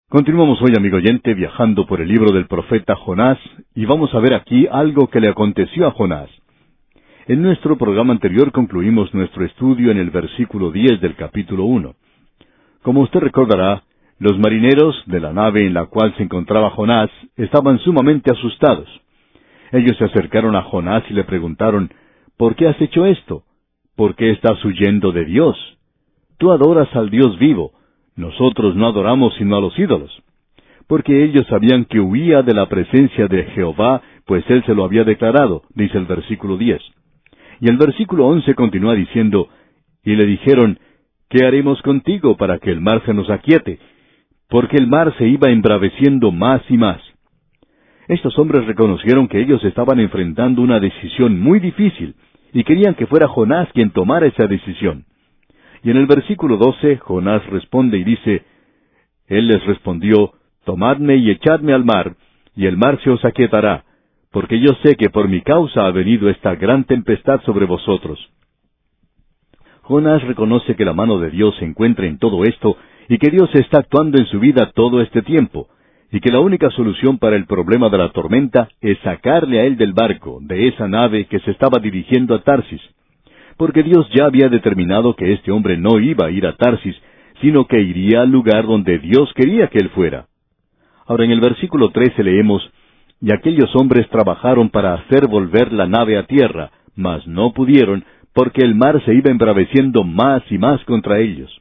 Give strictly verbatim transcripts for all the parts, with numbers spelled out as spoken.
Continuamos hoy, amigo oyente, viajando por el libro del profeta Jonás, y vamos a ver aquí algo que le aconteció a Jonás. En nuestro programa anterior concluimos nuestro estudio en el versículo diez del capítulo uno. Como usted recordará, los marineros de la nave en la cual se encontraba Jonás estaban sumamente asustados. Ellos se acercaron a Jonás y le preguntaron, ¿por qué has hecho esto? ¿Por qué estás huyendo de Dios? Tú adoras al Dios vivo. Nosotros no adoramos sino a los ídolos. Porque ellos sabían que huía de la presencia de Jehová, pues Él se lo había declarado, dice el versículo diez. Y el versículo once continúa diciendo, y le dijeron, ¿qué haremos contigo para que el mar se nos aquiete? Porque el mar se iba embraveciendo más y más. Estos hombres reconocieron que ellos estaban enfrentando una decisión muy difícil, y querían que fuera Jonás quien tomara esa decisión. Y en el versículo doce, Jonás responde y dice, Él les respondió, tomadme y echadme al mar, y el mar se os aquietará, porque yo sé que por mi causa ha venido esta gran tempestad sobre vosotros. Jonás reconoce que la mano de Dios se encuentra en todo esto, y que Dios está actuando en su vida todo este tiempo, y que la única solución para el problema de la tormenta es sacarle a él del barco, de esa nave que se estaba dirigiendo a Tarsis. Porque Dios ya había determinado que este hombre no iba a ir a Tarsis, sino que iría al lugar donde Dios quería que él fuera. Ahora en el versículo trece leemos, y aquellos hombres trabajaron para hacer volver la nave a tierra, mas no pudieron, porque el mar se iba embraveciendo más y más contra ellos.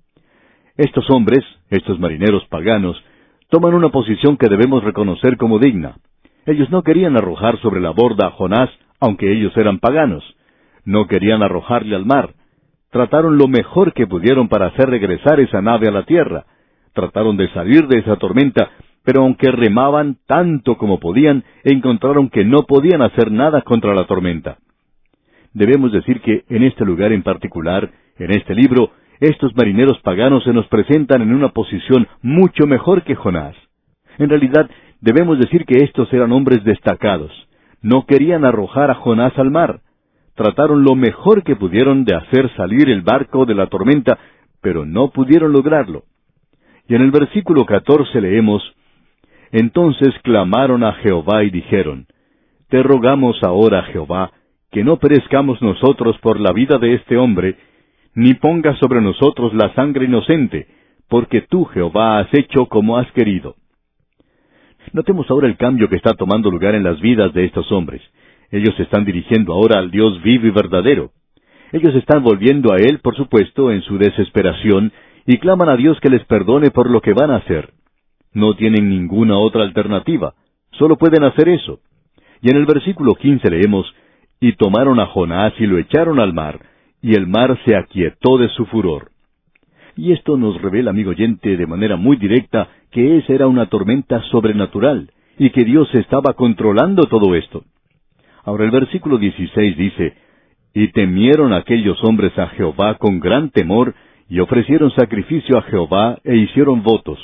Estos hombres, estos marineros paganos, toman una posición que debemos reconocer como digna. Ellos no querían arrojar sobre la borda a Jonás, aunque ellos eran paganos. No querían arrojarle al mar. Trataron lo mejor que pudieron para hacer regresar esa nave a la tierra. Trataron de salir de esa tormenta, pero aunque remaban tanto como podían, encontraron que no podían hacer nada contra la tormenta. Debemos decir que en este lugar en particular, en este libro, estos marineros paganos se nos presentan en una posición mucho mejor que Jonás. En realidad, debemos decir que estos eran hombres destacados. No querían arrojar a Jonás al mar. Trataron lo mejor que pudieron de hacer salir el barco de la tormenta, pero no pudieron lograrlo. Y en el versículo catorce leemos, Entonces clamaron a Jehová y dijeron, Te rogamos ahora, Jehová, que no perezcamos nosotros por la vida de este hombre, ni pongas sobre nosotros la sangre inocente, porque tú, Jehová, has hecho como has querido. Notemos ahora el cambio que está tomando lugar en las vidas de estos hombres. Ellos se están dirigiendo ahora al Dios vivo y verdadero. Ellos están volviendo a Él, por supuesto, en su desesperación, y claman a Dios que les perdone por lo que van a hacer. No tienen ninguna otra alternativa. Solo pueden hacer eso. Y en el versículo quince leemos, Y tomaron a Jonás y lo echaron al mar, y el mar se aquietó de su furor. Y esto nos revela, amigo oyente, de manera muy directa, que esa era una tormenta sobrenatural, y que Dios estaba controlando todo esto. Ahora el versículo dieciséis dice, Y temieron aquellos hombres a Jehová con gran temor, y ofrecieron sacrificio a Jehová, e hicieron votos.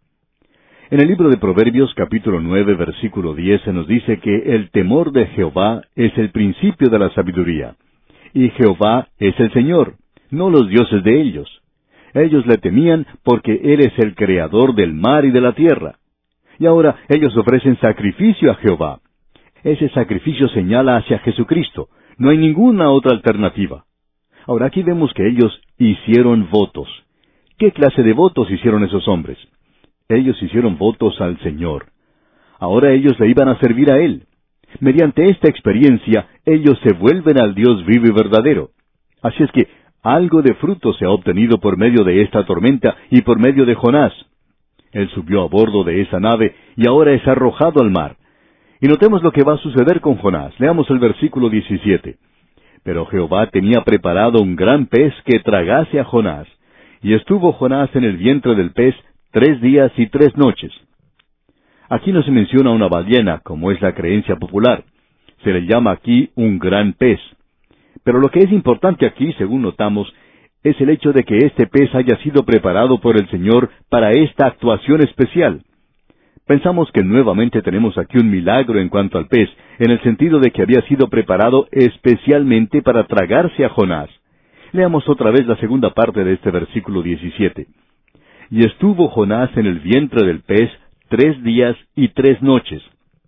En el libro de Proverbios, capítulo nueve, versículo diez, se nos dice que el temor de Jehová es el principio de la sabiduría. Y Jehová es el Señor, no los dioses de ellos. Ellos le temían porque Él es el creador del mar y de la tierra. Y ahora ellos ofrecen sacrificio a Jehová. Ese sacrificio señala hacia Jesucristo. No hay ninguna otra alternativa. Ahora aquí vemos que ellos hicieron votos. ¿Qué clase de votos hicieron esos hombres? Ellos hicieron votos al Señor. Ahora ellos le iban a servir a Él. Mediante esta experiencia, ellos se vuelven al Dios vivo y verdadero. Así es que algo de fruto se ha obtenido por medio de esta tormenta y por medio de Jonás. Él subió a bordo de esa nave y ahora es arrojado al mar. Y notemos lo que va a suceder con Jonás. Leamos el versículo diecisiete. Pero Jehová tenía preparado un gran pez que tragase a Jonás. Y estuvo Jonás en el vientre del pez tres días y tres noches. Aquí no se menciona una ballena, como es la creencia popular. Se le llama aquí un gran pez. Pero lo que es importante aquí, según notamos, es el hecho de que este pez haya sido preparado por el Señor para esta actuación especial. Pensamos que nuevamente tenemos aquí un milagro en cuanto al pez, en el sentido de que había sido preparado especialmente para tragarse a Jonás. Leamos otra vez la segunda parte de este versículo diecisiete. Y estuvo Jonás en el vientre del pez tres días y tres noches.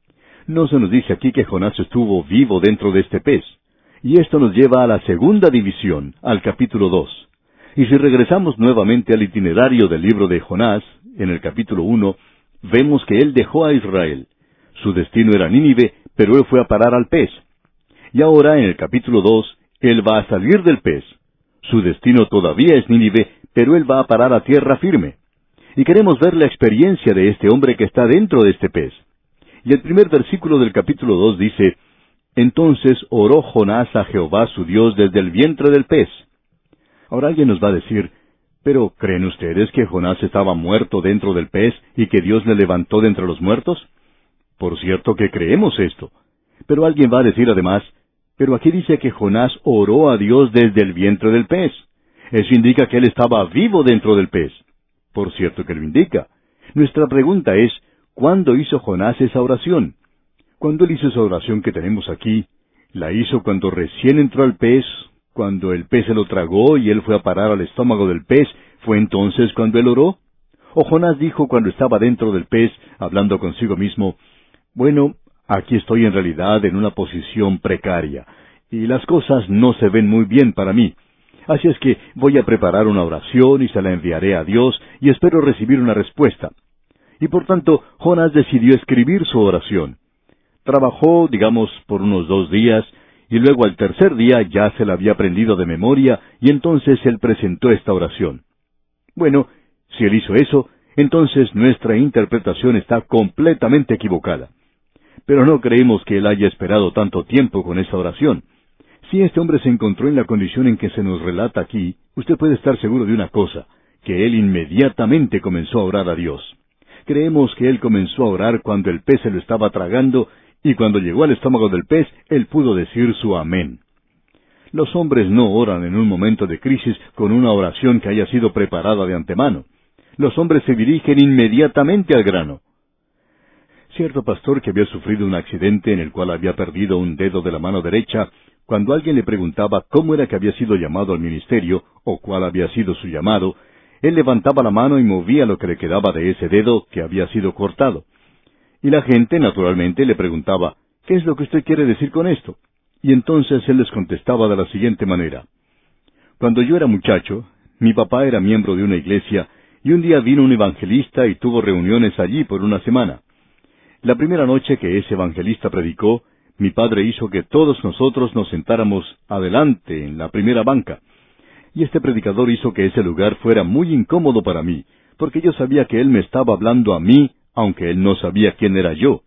No se nos dice aquí que Jonás estuvo vivo dentro de este pez. Y esto nos lleva a la segunda división, al capítulo dos. Y si regresamos nuevamente al itinerario del libro de Jonás, en el capítulo uno, vemos que él dejó a Israel. Su destino era Nínive, pero él fue a parar al pez. Y ahora, en el capítulo dos, él va a salir del pez. Su destino todavía es Nínive, pero él va a parar a tierra firme. Y queremos ver la experiencia de este hombre que está dentro de este pez. Y el primer versículo del capítulo dos dice, Entonces oró Jonás a Jehová su Dios desde el vientre del pez. Ahora alguien nos va a decir, ¿pero creen ustedes que Jonás estaba muerto dentro del pez y que Dios le levantó de entre los muertos? Por cierto que creemos esto. Pero alguien va a decir además, pero aquí dice que Jonás oró a Dios desde el vientre del pez. Eso indica que él estaba vivo dentro del pez. Por cierto que lo indica. Nuestra pregunta es, ¿cuándo hizo Jonás esa oración? Cuando él hizo esa oración que tenemos aquí, ¿la hizo cuando recién entró al pez, cuando el pez se lo tragó y él fue a parar al estómago del pez? ¿Fue entonces cuando él oró? ¿O Jonás dijo cuando estaba dentro del pez, hablando consigo mismo, bueno, aquí estoy en realidad en una posición precaria, y las cosas no se ven muy bien para mí. Así es que voy a preparar una oración y se la enviaré a Dios y espero recibir una respuesta. Y por tanto, Jonás decidió escribir su oración. Trabajó, digamos, por unos dos días, y luego al tercer día ya se la había aprendido de memoria, y entonces él presentó esta oración. Bueno, si él hizo eso, entonces nuestra interpretación está completamente equivocada. Pero no creemos que él haya esperado tanto tiempo con esa oración. Si este hombre se encontró en la condición en que se nos relata aquí, usted puede estar seguro de una cosa, que él inmediatamente comenzó a orar a Dios. Creemos que él comenzó a orar cuando el pez se lo estaba tragando, y cuando llegó al estómago del pez, él pudo decir su amén. Los hombres no oran en un momento de crisis con una oración que haya sido preparada de antemano. Los hombres se dirigen inmediatamente al grano. Cierto pastor que había sufrido un accidente en el cual había perdido un dedo de la mano derecha, cuando alguien le preguntaba cómo era que había sido llamado al ministerio, o cuál había sido su llamado, él levantaba la mano y movía lo que le quedaba de ese dedo que había sido cortado. Y la gente, naturalmente, le preguntaba, ¿qué es lo que usted quiere decir con esto? Y entonces él les contestaba de la siguiente manera. Cuando yo era muchacho, mi papá era miembro de una iglesia, y un día vino un evangelista y tuvo reuniones allí por una semana. La primera noche que ese evangelista predicó, mi padre hizo que todos nosotros nos sentáramos adelante en la primera banca. Y este predicador hizo que ese lugar fuera muy incómodo para mí, porque yo sabía que él me estaba hablando a mí, aunque él no sabía quién era yo.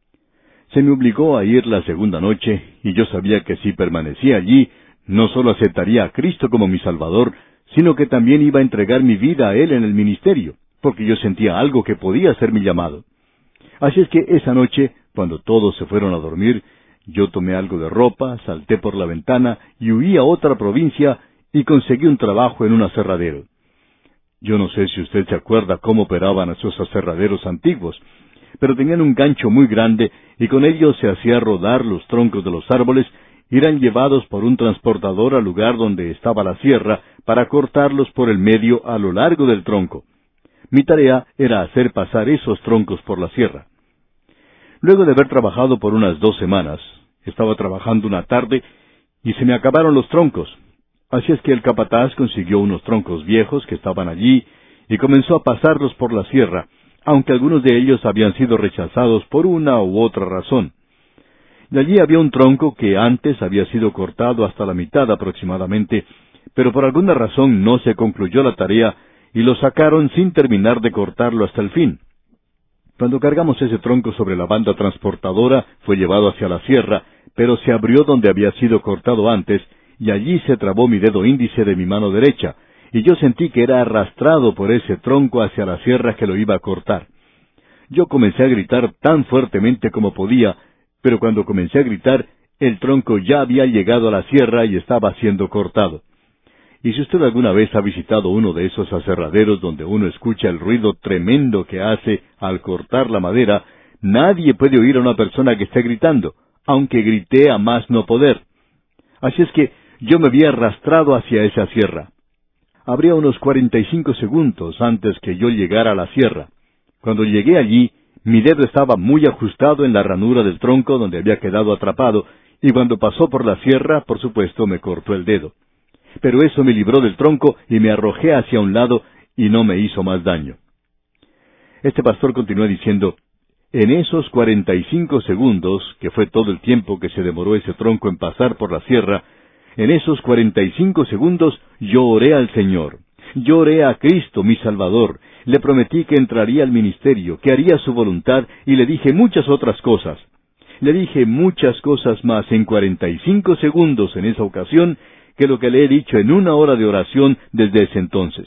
Se me obligó a ir la segunda noche, y yo sabía que si permanecía allí, no solo aceptaría a Cristo como mi Salvador, sino que también iba a entregar mi vida a Él en el ministerio, porque yo sentía algo que podía ser mi llamado. Así es que esa noche, cuando todos se fueron a dormir, yo tomé algo de ropa, salté por la ventana y huí a otra provincia y conseguí un trabajo en un aserradero. Yo no sé si usted se acuerda cómo operaban esos aserraderos antiguos, pero tenían un gancho muy grande y con ello se hacía rodar los troncos de los árboles y eran llevados por un transportador al lugar donde estaba la sierra para cortarlos por el medio a lo largo del tronco. Mi tarea era hacer pasar esos troncos por la sierra. Luego de haber trabajado por unas dos semanas, estaba trabajando una tarde y se me acabaron los troncos. Así es que el capataz consiguió unos troncos viejos que estaban allí y comenzó a pasarlos por la sierra, aunque algunos de ellos habían sido rechazados por una u otra razón. Y allí había un tronco que antes había sido cortado hasta la mitad aproximadamente, pero por alguna razón no se concluyó la tarea y lo sacaron sin terminar de cortarlo hasta el fin. Cuando cargamos ese tronco sobre la banda transportadora, fue llevado hacia la sierra, pero se abrió donde había sido cortado antes, y allí se trabó mi dedo índice de mi mano derecha, y yo sentí que era arrastrado por ese tronco hacia la sierra que lo iba a cortar. Yo comencé a gritar tan fuertemente como podía, pero cuando comencé a gritar, el tronco ya había llegado a la sierra y estaba siendo cortado. Y si usted alguna vez ha visitado uno de esos aserraderos donde uno escucha el ruido tremendo que hace al cortar la madera, nadie puede oír a una persona que esté gritando, aunque grité a más no poder. Así es que yo me había arrastrado hacia esa sierra. Habría unos cuarenta y cinco segundos antes que yo llegara a la sierra. Cuando llegué allí, mi dedo estaba muy ajustado en la ranura del tronco donde había quedado atrapado, y cuando pasó por la sierra, por supuesto, me cortó el dedo. Pero eso me libró del tronco y me arrojé hacia un lado y no me hizo más daño. Este pastor continuó diciendo, en esos cuarenta y cinco segundos, que fue todo el tiempo que se demoró ese tronco en pasar por la sierra, en esos cuarenta y cinco segundos yo oré al Señor. Yo oré a Cristo, mi Salvador. Le prometí que entraría al ministerio, que haría su voluntad, y le dije muchas otras cosas. Le dije muchas cosas más en cuarenta y cinco segundos en esa ocasión que lo que le he dicho en una hora de oración desde ese entonces.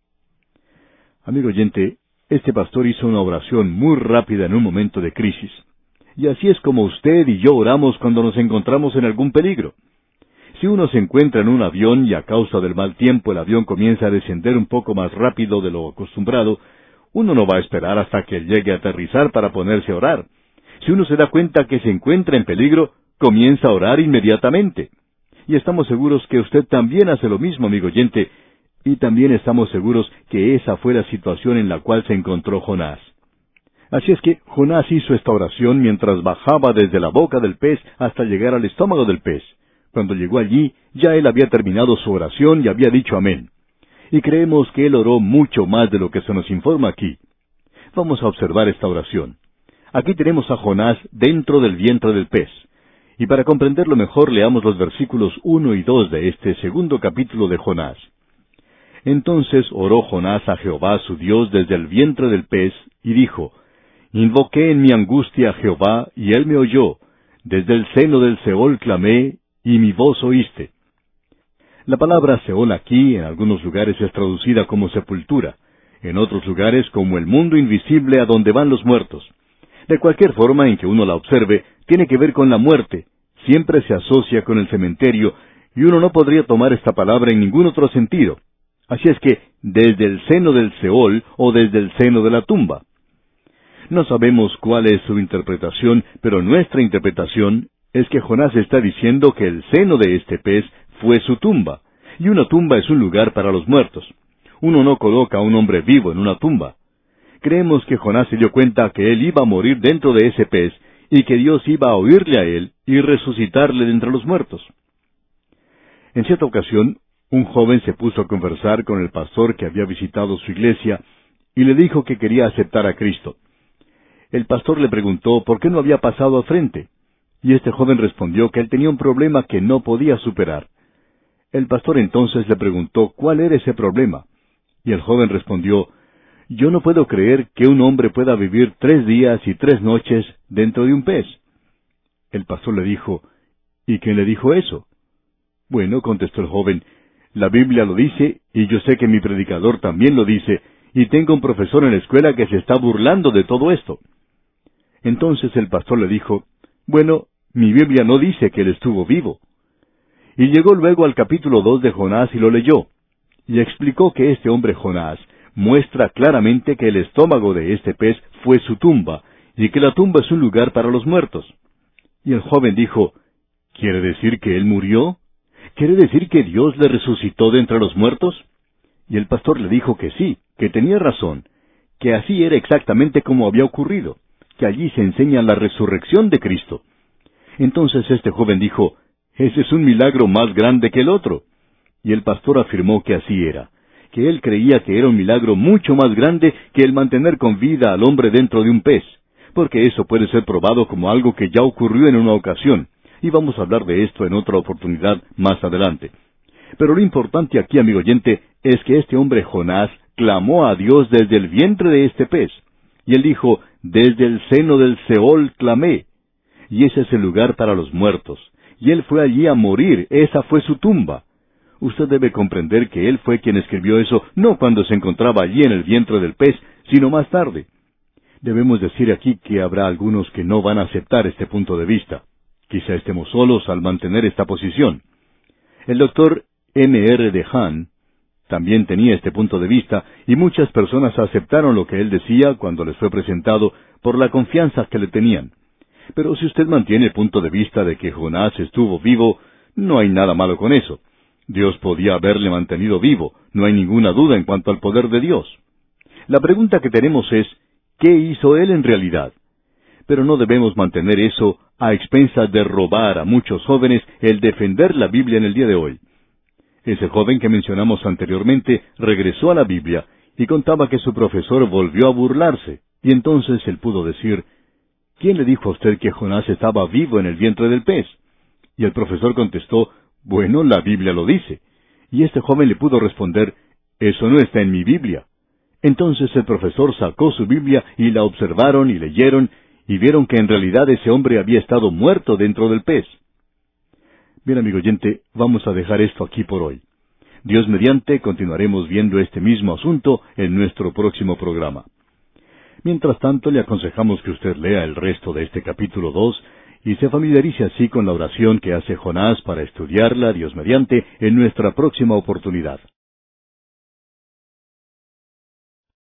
Amigo oyente, este pastor hizo una oración muy rápida en un momento de crisis. Y así es como usted y yo oramos cuando nos encontramos en algún peligro. Si uno se encuentra en un avión y a causa del mal tiempo el avión comienza a descender un poco más rápido de lo acostumbrado, uno no va a esperar hasta que llegue a aterrizar para ponerse a orar. Si uno se da cuenta que se encuentra en peligro, comienza a orar inmediatamente. Y estamos seguros que usted también hace lo mismo, amigo oyente, y también estamos seguros que esa fue la situación en la cual se encontró Jonás. Así es que Jonás hizo esta oración mientras bajaba desde la boca del pez hasta llegar al estómago del pez. Cuando llegó allí, ya él había terminado su oración y había dicho amén. Y creemos que él oró mucho más de lo que se nos informa aquí. Vamos a observar esta oración. Aquí tenemos a Jonás dentro del vientre del pez. Y para comprenderlo mejor, leamos los versículos uno y dos de este segundo capítulo de Jonás. Entonces oró Jonás a Jehová su Dios desde el vientre del pez, y dijo, Invoqué en mi angustia a Jehová, y él me oyó. Desde el seno del Seol clamé, y mi voz oíste. La palabra Seol aquí, en algunos lugares es traducida como sepultura, en otros lugares como el mundo invisible a donde van los muertos. De cualquier forma en que uno la observe, tiene que ver con la muerte, siempre se asocia con el cementerio, y uno no podría tomar esta palabra en ningún otro sentido. Así es que, desde el seno del Seol o desde el seno de la tumba. No sabemos cuál es su interpretación, pero nuestra interpretación es que Jonás está diciendo que el seno de este pez fue su tumba, y una tumba es un lugar para los muertos. Uno no coloca a un hombre vivo en una tumba. Creemos que Jonás se dio cuenta que él iba a morir dentro de ese pez, y que Dios iba a oírle a él y resucitarle de entre los muertos. En cierta ocasión, un joven se puso a conversar con el pastor que había visitado su iglesia, y le dijo que quería aceptar a Cristo. El pastor le preguntó por qué no había pasado al frente. Y este joven respondió que él tenía un problema que no podía superar. El pastor entonces le preguntó cuál era ese problema. Y el joven respondió, Yo no puedo creer que un hombre pueda vivir tres días y tres noches dentro de un pez. El pastor le dijo, ¿y quién le dijo eso? Bueno, contestó el joven, la Biblia lo dice, y yo sé que mi predicador también lo dice, y tengo un profesor en la escuela que se está burlando de todo esto. Entonces el pastor le dijo, Bueno, mi Biblia no dice que él estuvo vivo. Y llegó luego al capítulo dos de Jonás y lo leyó, y explicó que este hombre Jonás muestra claramente que el estómago de este pez fue su tumba, y que la tumba es un lugar para los muertos. Y el joven dijo, ¿quiere decir que él murió? ¿Quiere decir que Dios le resucitó de entre los muertos? Y el pastor le dijo que sí, que tenía razón, que así era exactamente como había ocurrido, que allí se enseña la resurrección de Cristo. Entonces este joven dijo, ese es un milagro más grande que el otro. Y el pastor afirmó que así era, que él creía que era un milagro mucho más grande que el mantener con vida al hombre dentro de un pez, porque eso puede ser probado como algo que ya ocurrió en una ocasión, y vamos a hablar de esto en otra oportunidad más adelante. Pero lo importante aquí, amigo oyente, es que este hombre Jonás clamó a Dios desde el vientre de este pez, y él dijo, desde el seno del Seol clamé. Y ese es el lugar para los muertos. Y él fue allí a morir, esa fue su tumba. Usted debe comprender que él fue quien escribió eso, no cuando se encontraba allí en el vientre del pez, sino más tarde. Debemos decir aquí que habrá algunos que no van a aceptar este punto de vista. Quizá estemos solos al mantener esta posición. El doctor M R de Hahn también tenía este punto de vista, y muchas personas aceptaron lo que él decía cuando les fue presentado por la confianza que le tenían. Pero si usted mantiene el punto de vista de que Jonás estuvo vivo, no hay nada malo con eso. Dios podía haberle mantenido vivo, no hay ninguna duda en cuanto al poder de Dios. La pregunta que tenemos es, ¿qué hizo él en realidad? Pero no debemos mantener eso a expensas de robar a muchos jóvenes el defender la Biblia en el día de hoy. Ese joven que mencionamos anteriormente regresó a la Biblia y contaba que su profesor volvió a burlarse, y entonces él pudo decir, ¿quién le dijo a usted que Jonás estaba vivo en el vientre del pez? Y el profesor contestó, bueno, la Biblia lo dice. Y este joven le pudo responder, eso no está en mi Biblia. Entonces el profesor sacó su Biblia y la observaron y leyeron, y vieron que en realidad ese hombre había estado muerto dentro del pez. Bien, amigo oyente, vamos a dejar esto aquí por hoy. Dios mediante, continuaremos viendo este mismo asunto en nuestro próximo programa. Mientras tanto, le aconsejamos que usted lea el resto de este capítulo dos y se familiarice así con la oración que hace Jonás para estudiarla, Dios mediante, en nuestra próxima oportunidad.